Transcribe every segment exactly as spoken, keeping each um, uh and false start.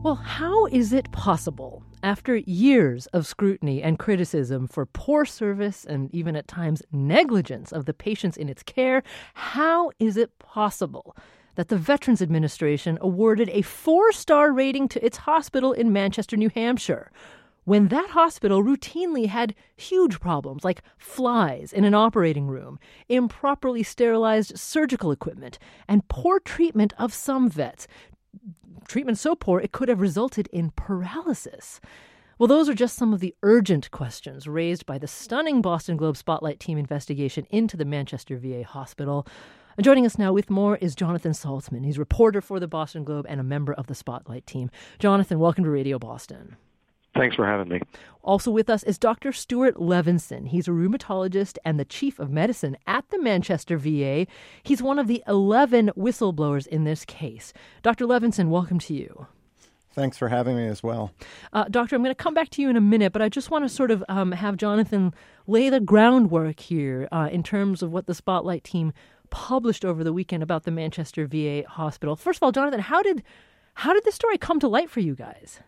Well, how is it possible, after years of scrutiny and criticism for poor service and even at times negligence of the patients in its care, how is it possible that the Veterans Administration awarded a four-star rating to its hospital in Manchester, New Hampshire, when that hospital routinely had huge problems like flies in an operating room, improperly sterilized surgical equipment, and poor treatment of some vets? Treatment so poor it could have resulted in paralysis. Well, those are just some of the urgent questions raised by the stunning Boston Globe Spotlight team investigation into the Manchester V A hospital. And joining us now with more is Jonathan Saltzman. He's a reporter for the Boston Globe and a member of the Spotlight team. Jonathan, welcome to Radio Boston. Thanks for having me. Also with us is Doctor Stuart Levinson. He's a rheumatologist and the chief of medicine at the Manchester V A. He's one of the eleven whistleblowers in this case. Doctor Levinson, welcome to you. Thanks for having me as well. Uh, doctor, I'm going to come back to you in a minute, but I just want to sort of um, have Jonathan lay the groundwork here uh, in terms of what the Spotlight team published over the weekend about the Manchester V A hospital. First of all, Jonathan, how did how did this story come to light for you guys?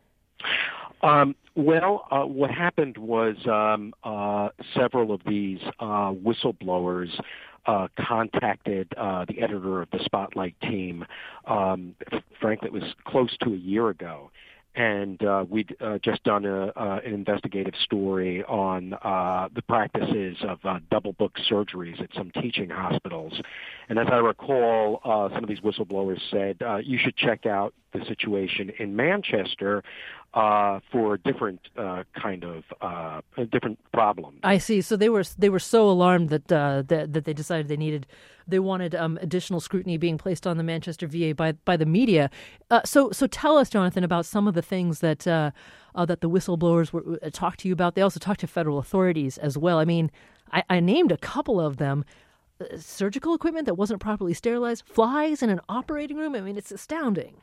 Um, well, uh, what happened was um, uh, several of these uh, whistleblowers uh, contacted uh, the editor of the Spotlight team. Um, frankly, it was close to a year ago. And uh, we'd uh, just done a, uh, an investigative story on uh, the practices of uh, double-book surgeries at some teaching hospitals. And as I recall, uh, some of these whistleblowers said, uh, you should check out the situation in Manchester uh, for a different uh, kind of uh, a different problem. I see. So they were they were so alarmed that uh, that, that they decided they needed they wanted um, additional scrutiny being placed on the Manchester V A by by the media. Uh, so so tell us, Jonathan, about some of the things that uh, uh, that the whistleblowers were uh, talked to you about. They also talked to federal authorities as well. I mean, I, I named a couple of them. Uh, surgical equipment that wasn't properly sterilized, flies in an operating room. I mean, it's astounding.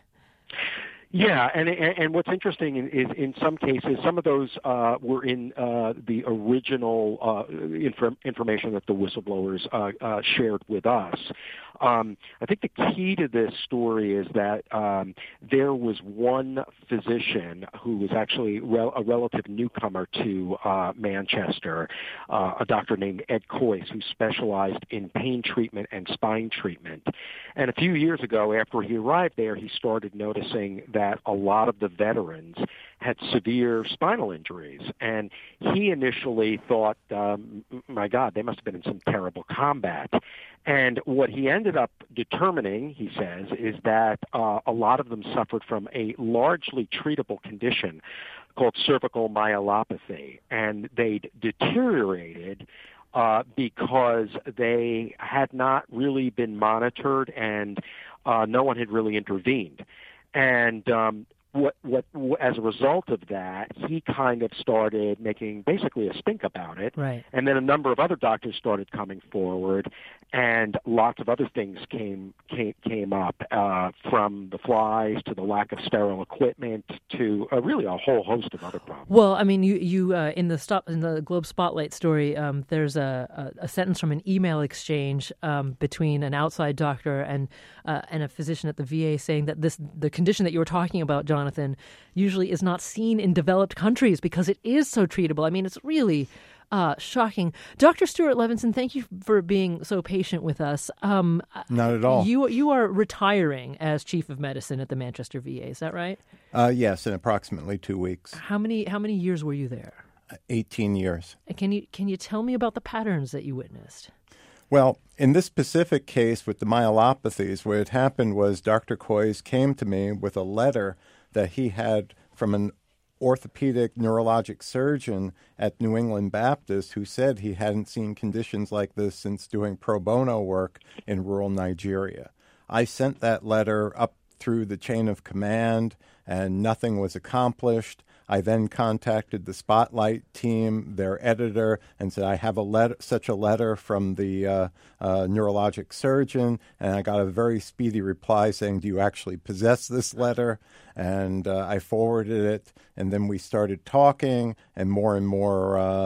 Yeah, and and what's interesting is in some cases, some of those uh, were in uh, the original uh, inf- information that the whistleblowers uh, uh, shared with us. Um, I think the key to this story is that um, there was one physician who was actually rel- a relative newcomer to uh, Manchester, uh, a doctor named Ed Coyce, who specialized in pain treatment and spine treatment. And a few years ago, after he arrived there, he started noticing that a lot of the veterans had severe spinal injuries. And he initially thought, um, my God, they must have been in some terrible combat. And what he ended up determining, he says, is that uh, a lot of them suffered from a largely treatable condition called cervical myelopathy. And they'd deteriorated uh, because they had not really been monitored and uh, no one had really intervened. And um, what, what, as a result of that, he kind of started making basically a stink about it. Right. And then a number of other doctors started coming forward, and lots of other things came came, came up, uh, from the flies to the lack of sterile equipment to uh, really a whole host of other problems. Well, I mean, you you uh, in the stop in the Globe Spotlight story, um, there's a, a, a sentence from an email exchange um, between an outside doctor and uh, and a physician at the V A saying that this the condition that you were talking about, Jonathan, usually is not seen in developed countries because it is so treatable. I mean, it's really uh, shocking. Doctor Stuart Levinson, thank you for being so patient with us. Um, Not at all. You you are retiring as chief of medicine at the Manchester V A. Is that right? Uh, yes, in approximately two weeks. How many how many years were you there? Uh, Eighteen years. And can you can you tell me about the patterns that you witnessed? Well, in this specific case with the myelopathies, what had happened was Doctor Coyce came to me with a letter that he had from an orthopedic neurologic surgeon at New England Baptist who said he hadn't seen conditions like this since doing pro bono work in rural Nigeria. I sent that letter up through the chain of command, and nothing was accomplished. I then contacted the Spotlight team, their editor, and said, I have a letter, such a letter from the uh, uh, neurologic surgeon, and I got a very speedy reply saying, do you actually possess this letter? And uh, I forwarded it, and then we started talking, and more and more uh,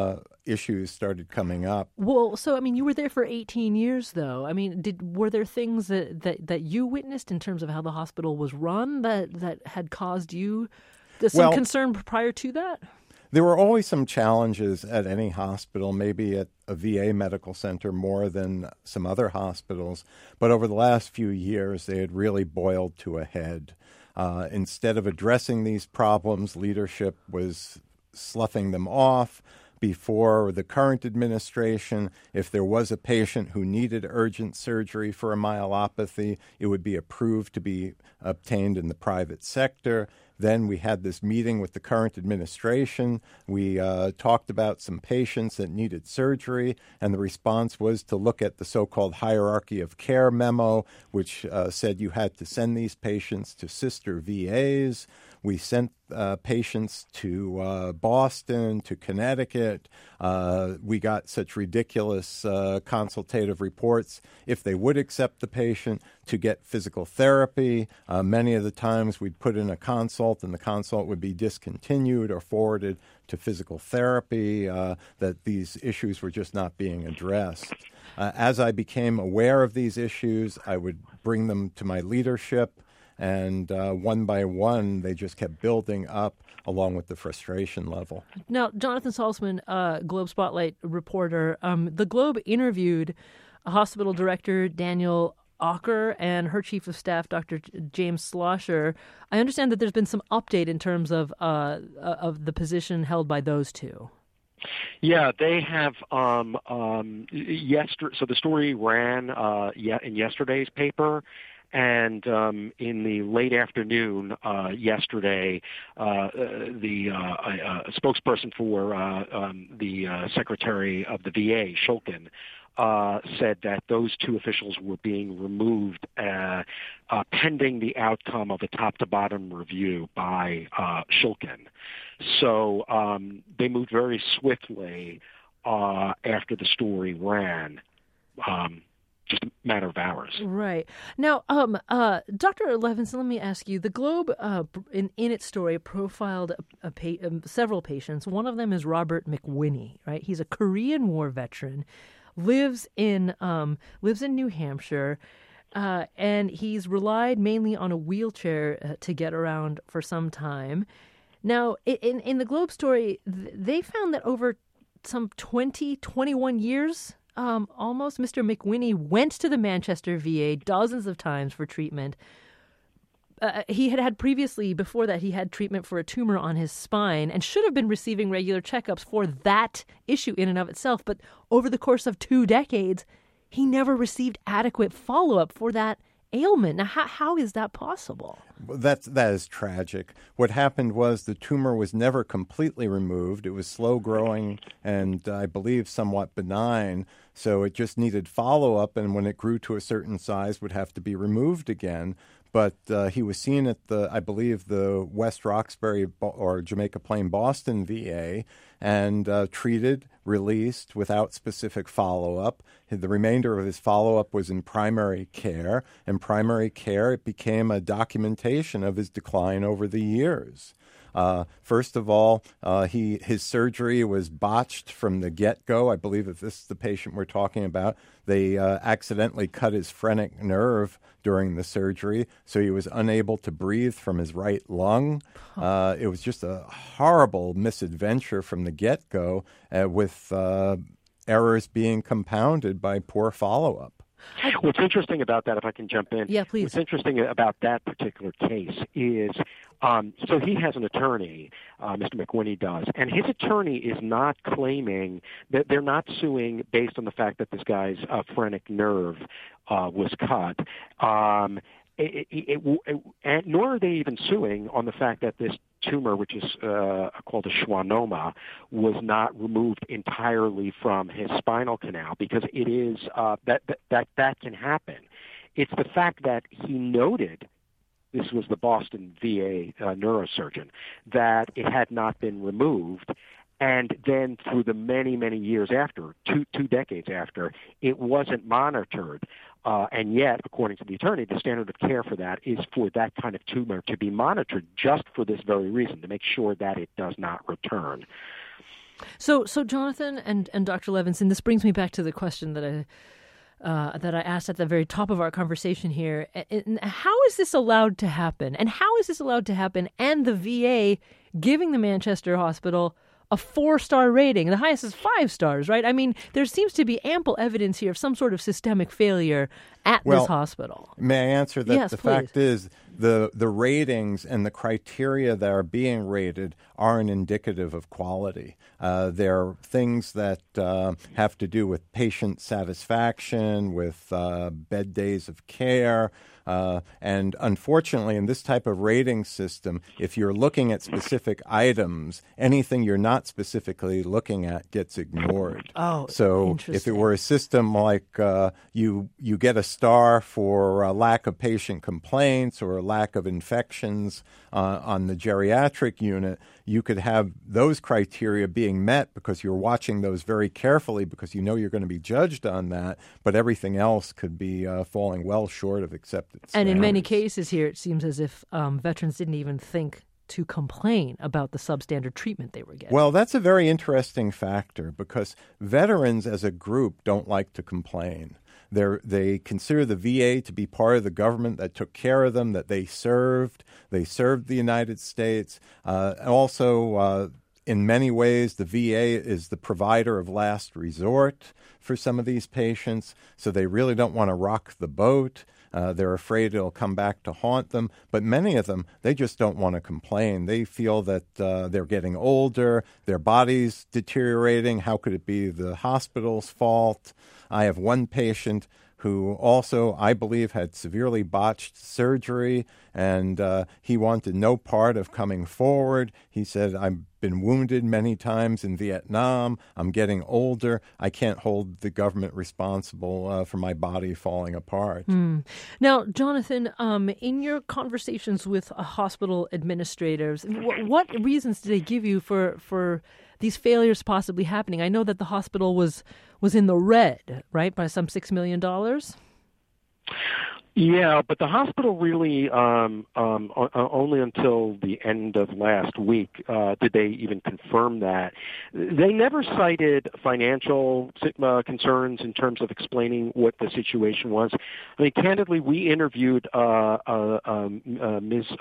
issues started coming up. Well, so I mean, you were there for eighteen years, though. I mean, did were there things that, that, that you witnessed in terms of how the hospital was run that, that had caused you some well, concern prior to that? There were always some challenges at any hospital, maybe at a V A medical center more than some other hospitals. But over the last few years, they had really boiled to a head. Uh, instead of addressing these problems, leadership was sloughing them off. Before the current administration, if there was a patient who needed urgent surgery for a myelopathy, it would be approved to be obtained in the private sector. Then we had this meeting with the current administration. We uh, talked about some patients that needed surgery, and the response was to look at the so-called hierarchy of care memo, which uh, said you had to send these patients to sister V As. We sent uh, patients to uh, Boston, to Connecticut. Uh, we got such ridiculous uh, consultative reports. If they would accept the patient, to get physical therapy. Uh, many of the times we'd put in a consult, and the consult would be discontinued or forwarded to physical therapy, uh, that these issues were just not being addressed. Uh, as I became aware of these issues, I would bring them to my leadership. And uh, one by one, they just kept building up along with the frustration level. Now, Jonathan Salzman, uh, Globe Spotlight reporter, um, the Globe interviewed hospital director Daniel Ocker and her chief of staff, Doctor James Slosher. I understand that there's been some update in terms of uh, of the position held by those two. Yeah, they have. Um, um, yester- so the story ran uh, yeah, in yesterday's paper. And um, in the late afternoon uh, yesterday, uh, the uh, uh, spokesperson for uh, um, the uh, Secretary of the V A, Shulkin, uh, said that those two officials were being removed uh, uh, pending the outcome of a top-to-bottom review by uh, Shulkin. So um, they moved very swiftly uh, after the story ran. Um, Just a matter of hours. Right. Now, um, uh, Doctor Levinson, let me ask you. The Globe, uh, in, in its story, profiled a, a pa- um, several patients. One of them is Robert McWhinney, right? He's a Korean War veteran, lives in um, lives in New Hampshire, uh, and he's relied mainly on a wheelchair uh, to get around for some time. Now, in, in the Globe story, they found that over some twenty, twenty-one years... Um, almost, Mister McWhinney went to the Manchester V A dozens of times for treatment. Uh, he had had previously, before that, he had treatment for a tumor on his spine and should have been receiving regular checkups for that issue in and of itself. But over the course of two decades, he never received adequate follow-up for that ailment. Now, how, how is that possible? That's, that is tragic. What happened was the tumor was never completely removed. It was slow growing and I believe somewhat benign. So it just needed follow-up, and when it grew to a certain size, would have to be removed again. But uh, he was seen at the, I believe, the West Roxbury or Jamaica Plain Boston V A and uh, treated, released without specific follow-up. The remainder of his follow-up was in primary care. In primary care, it became a documentation of his decline over the years. Uh, first of all, uh, he his surgery was botched from the get-go. I believe if this is the patient we're talking about, they uh, accidentally cut his phrenic nerve during the surgery, so he was unable to breathe from his right lung. Uh, it was just a horrible misadventure from the get-go, uh, with uh, errors being compounded by poor follow-up. What's interesting about that, if I can jump in, yeah, please. What's interesting about that particular case is, um, so he has an attorney, uh, Mister McWhinney does, and his attorney is not claiming that they're not suing based on the fact that this guy's uh, phrenic nerve uh, was cut. Um, It, it, it, it, and nor are they even suing on the fact that this tumor, which is uh, called a schwannoma, was not removed entirely from his spinal canal, because it is uh, that, that that that can happen. It's the fact that he noted, this was the Boston V A uh, neurosurgeon, that it had not been removed. And then through the many, many years after, two two decades after, it wasn't monitored. Uh, and yet, according to the attorney, the standard of care for that is for that kind of tumor to be monitored just for this very reason, to make sure that it does not return. So, so Jonathan and, and Doctor Levinson, this brings me back to the question that I uh, that I asked at the very top of our conversation here. And how is this allowed to happen? And how is this allowed to happen? And the V A giving the Manchester Hospital a four-star rating. The highest is five stars, right? I mean, there seems to be ample evidence here of some sort of systemic failure at well, this hospital. May I answer that? Yes, the please. fact is the the ratings and the criteria that are being rated aren't indicative of quality. Uh, they're things that uh, have to do with patient satisfaction, with uh, bed days of care. Uh, and unfortunately, in this type of rating system, if you're looking at specific items, anything you're not specifically looking at gets ignored. Oh, so if it were a system like uh, you you get a star for a lack of patient complaints or a lack of infections uh, on the geriatric unit, you could have those criteria being met because you're watching those very carefully because you know you're going to be judged on that, but everything else could be uh, falling well short of accepted standards. And in many cases here, it seems as if um, veterans didn't even think to complain about the substandard treatment they were getting. Well, that's a very interesting factor because veterans as a group don't like to complain. They're, they consider the V A to be part of the government that took care of them, that they served. They served the United States. Uh, also, uh, in many ways, the V A is the provider of last resort for some of these patients, so they really don't want to rock the boat. Uh, they're afraid it'll come back to haunt them. But many of them, they just don't want to complain. They feel that uh, they're getting older, their body's deteriorating. How could it be the hospital's fault? I have one patient who also, I believe, had severely botched surgery, and uh, he wanted no part of coming forward. He said, I've been wounded many times in Vietnam. I'm getting older. I can't hold the government responsible uh, for my body falling apart. Mm. Now, Jonathan, um, in your conversations with uh, hospital administrators, wh- what reasons did they give you for for these failures possibly happening? I know that the hospital was was in the red, right, by some six million dollars? Yeah, but the hospital really um, um, o- only until the end of last week uh, did they even confirm that. They never cited financial uh, concerns in terms of explaining what the situation was. I mean, candidly, we interviewed uh, uh, um, uh, Miz Uh,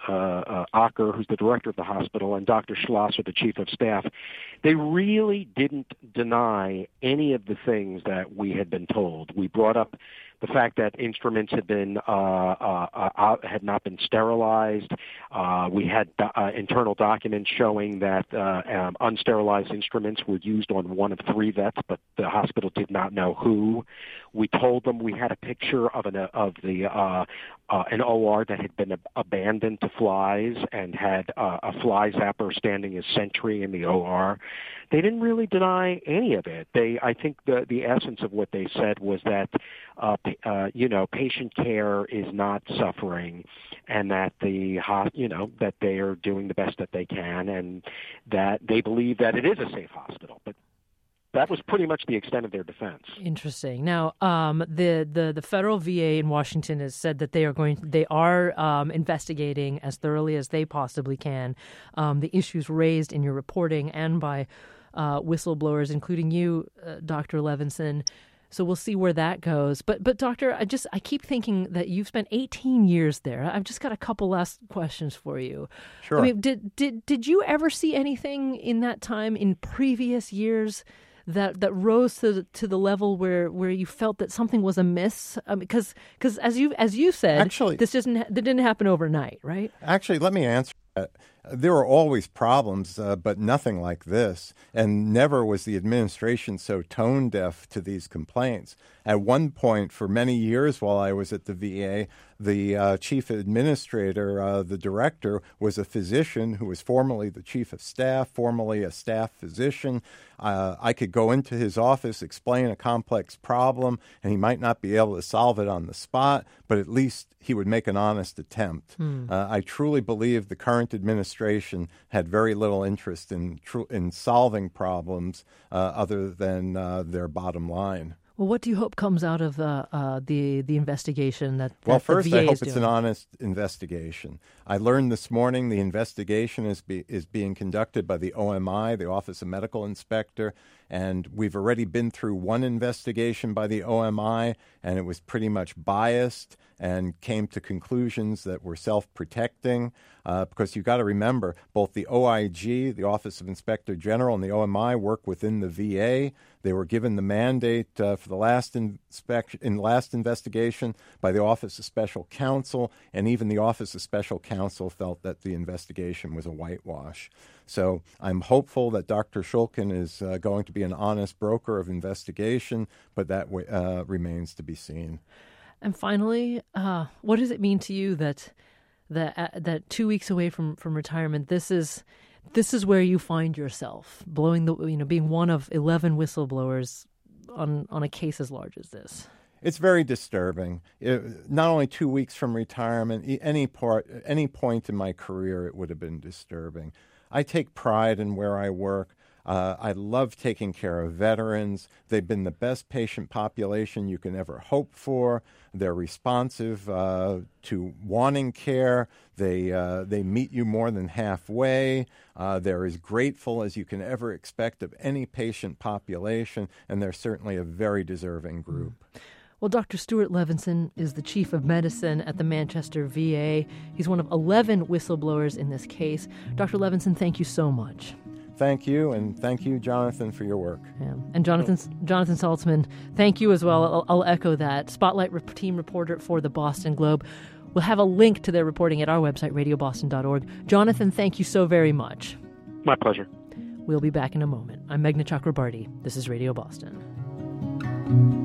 uh, uh, Acker, who's the director of the hospital, and Doctor Schlosser, the chief of staff. They really didn't deny any of the things that we had been told. We brought up the fact that instruments had been uh, uh, uh, had not been sterilized. Uh, we had uh, internal documents showing that uh, um, unsterilized instruments were used on one of three vets, but the hospital did not know who. We told them we had a picture of an of the uh, uh, an O R that had been ab- abandoned to flies and had uh, a fly zapper standing as sentry in the O R. They didn't really deny any of it. They, I think, the the essence of what they said was that, uh, uh, you know, patient care is not suffering, and that the, you know, that they are doing the best that they can, and that they believe that it is a safe hospital. But that was pretty much the extent of their defense. Interesting. Now, um, the, the the federal V A in Washington has said that they are going, they are um, investigating as thoroughly as they possibly can um, the issues raised in your reporting and by uh, whistleblowers, including you, uh, Doctor Levinson. So we'll see where that goes. But, but Doctor, I just I keep thinking that you've spent eighteen years there. I've just got a couple last questions for you. Sure. I mean, did did did you ever see anything in that time in previous years that that rose to the, to the level where, where you felt that something was amiss? Because um, because as you as you said, actually, this doesn't that didn't happen overnight, right? Actually, let me answer that. There are always problems, uh, but nothing like this. And never was the administration so tone deaf to these complaints. At one point, for many years while I was at the V A, the uh, chief administrator, uh, the director, was a physician who was formerly the chief of staff, formerly a staff physician. Uh, I could go into his office, explain a complex problem, and he might not be able to solve it on the spot, but at least he would make an honest attempt. Hmm. Uh, I truly believe the current administration had very little interest in tr- in solving problems uh, other than uh, their bottom line. Well, what do you hope comes out of uh, uh, the the investigation that, that well, first, the V A I hope is it's doing? an honest investigation. I learned this morning the investigation is be, is being conducted by the O M I, the Office of Medical Inspector, and we've already been through one investigation by the O M I, and it was pretty much biased and came to conclusions that were self-protecting. Uh, because you've got to remember, both the O I G, the Office of Inspector General, and the O M I work within the V A. They were given the mandate uh, for the last inspection, in last investigation by the Office of Special Counsel, and even the Office of Special Counsel felt that the investigation was a whitewash. So I'm hopeful that Doctor Shulkin is uh, going to be an honest broker of investigation, but that uh, remains to be seen. And finally, uh, what does it mean to you that that uh, that two weeks away from, from retirement, this is this is where you find yourself, blowing the you know being one of eleven whistleblowers on on a case as large as this? It's very disturbing. It, not only two weeks from retirement, any part, any point in my career, it would have been disturbing. I take pride in where I work. Uh, I love taking care of veterans. They've been the best patient population you can ever hope for. They're responsive uh, to wanting care. They uh, they meet you more than halfway. Uh, they're as grateful as you can ever expect of any patient population, and they're certainly a very deserving group. Mm. Well, Doctor Stuart Levinson is the chief of medicine at the Manchester V A. He's one of eleven whistleblowers in this case. Doctor Levinson, thank you so much. Thank you, and thank you, Jonathan, for your work. Yeah. And Jonathan Jonathan Saltzman, thank you as well. I'll, I'll echo that. Spotlight rep- team reporter for the Boston Globe. We'll have a link to their reporting at our website, radio boston dot org. Jonathan, thank you so very much. My pleasure. We'll be back in a moment. I'm Meghna Chakrabarty. This is Radio Boston.